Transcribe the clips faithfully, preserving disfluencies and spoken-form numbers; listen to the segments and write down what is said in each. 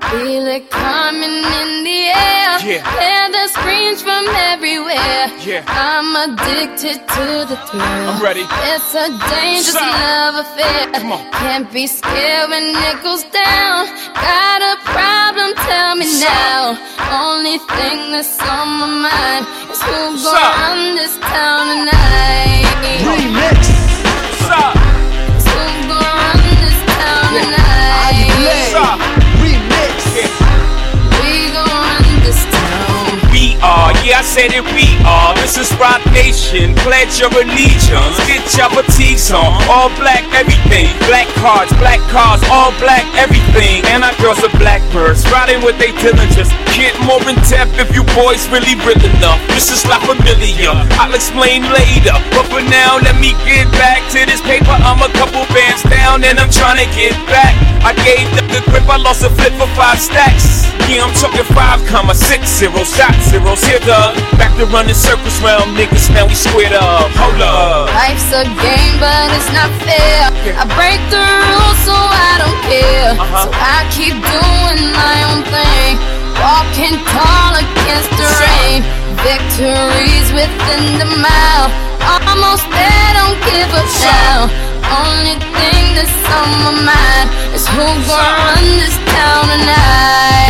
Feel it coming in the air. Yeah. Hear the screams from everywhere. Yeah. I'm addicted to the thrill. I'm ready. It's a dangerous Stop. love affair. Come on. Can't be scared when it goes down. Got a problem? Tell me Stop. now. Only thing that's on my mind is who Stop. gon' run this town tonight. Remix. Stop. Who gon' run this town tonight? Stop. Remix. We gon' run this town. We are, yeah, I said it, we are. This is Rock Nation, pledge your allegiance. Get your fatigues on, all black everything. Black cards, black cars, all black everything. And our girls are blackbirds, riding with they diligence. Get more in depth if you boys really real enough. This is La Familia, I'll explain later. But for now, let me get back to this paper. I'm a couple bands down and I'm trying to get back. I gave them the grip, I lost a flip for five stacks. Yeah, I'm talking five comma six zero, shot zeros. Here, dog, back to running circles round niggas, now we squared up. Hold up. Life's a game, but it's not fair. I break the rules, so I don't care. Uh-huh. So I keep doing my own thing, walking tall against the rain. Victories within the mile, almost there, don't give up now. Only thing that's on my mind is who gon' run this town tonight.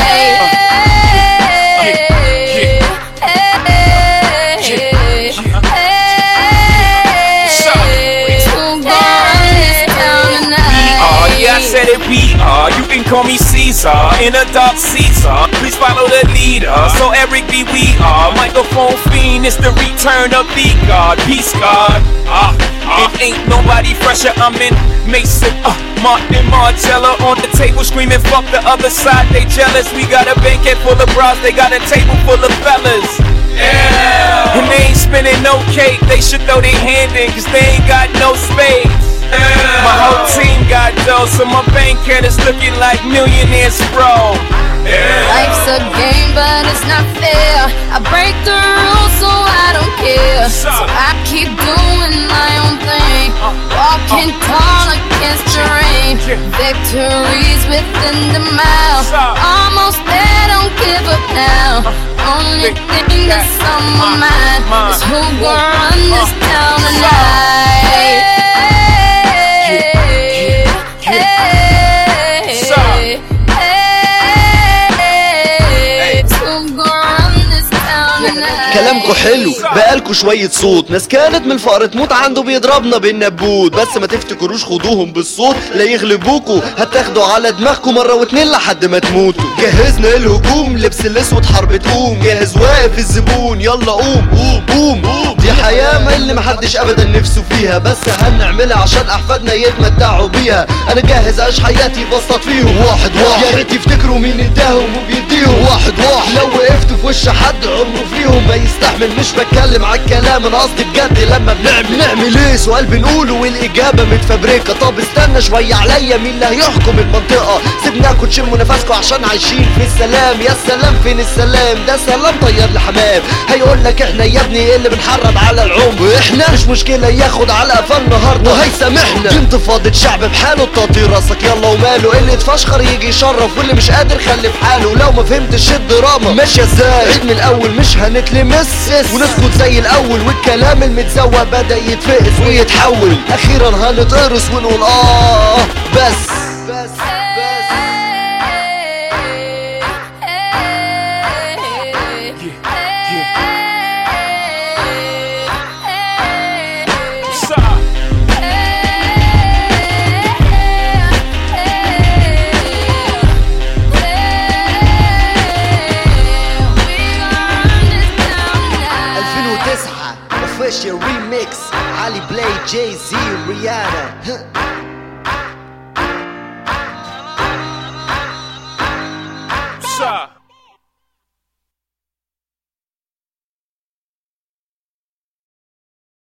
I said it, we are. You can call me Caesar, in a dark Caesar. Please follow the leader. So Eric B, we are. Microphone fiend, it's the return of the God. Peace God. Ah, uh, it ain't nobody fresher. I'm in Mason, uh, Martin Margiela on the table screaming, fuck the other side, they jealous. We got a banquet full of bras, they got a table full of fellas. Yeah. And they ain't spinning no cake, they should throw their hand in, cause they ain't got no space. My whole team got dough, so my bank account is looking like millionaires, bro. Yeah. Life's a game, but it's not fair. I break the rules, so I don't care. So I keep doing my own thing, walking tall against the rain. Victories within the mile, almost there, don't give up now. Only thing that's on my mind is who gon' run this town tonight. كلامكو حلو بقالكو شوية صوت، ناس كانت من الفقر تموت عنده بيضربنا بالنبوت. بس ما تفتكروش خدوهم بالصوت لا يغلبوكو، هتاخدوا على دماغكو مرة واتنين لحد ما تموتوا. جهزنا الهجوم، لبس الاسود حرب تقوم، جاهز واقف الزبون، يلا قوم قوم قوم. دي حياة ما اللي محدش ابدا نفسه فيها، بس هنعملها عشان احفادنا يتمتعوا بيها. انا جاهز اعيش حياتي بسطت فيهم واحد واحد، يا ريت يفتكروا مين اداهم وبيديهم واحد واحد. لو وقفت في وش حد عمره فيهم ما يستحمل، مش بتكلم عالكلام انا قصدي بجد. لما بنعمل نعمل ايه سؤال بنقوله والاجابه متفبركه. طب استنى شويه عليا، مين اللي هيحكم المنطقه؟ سيبناكوا تشموا نفسكوا عشان عايشين في السلام. يا سلام فين السلام ده؟ سلام طير لحمام. هيقولك احنا يا ابني ايه اللي بنحرض على العمر؟ احنا مش مشكله ياخد على قفا النهارده وهيسامحنا. دي انتفاضه شعب بحاله، تطي راسك يلا وماله. اللي اتفشخر يجي يشرف، واللي مش قادر خلي في حاله. لو ما فهمتش الدراما ماشيه ازاي، عيد من الاول مش هنتلمس ونسكت زي الاول. والكلام المتزوق بدا يتفقس ويتحول، اخيرا هنتقرص ونقول اه بس بس Official remix, Ali Blade, Jay-Z, Rihanna.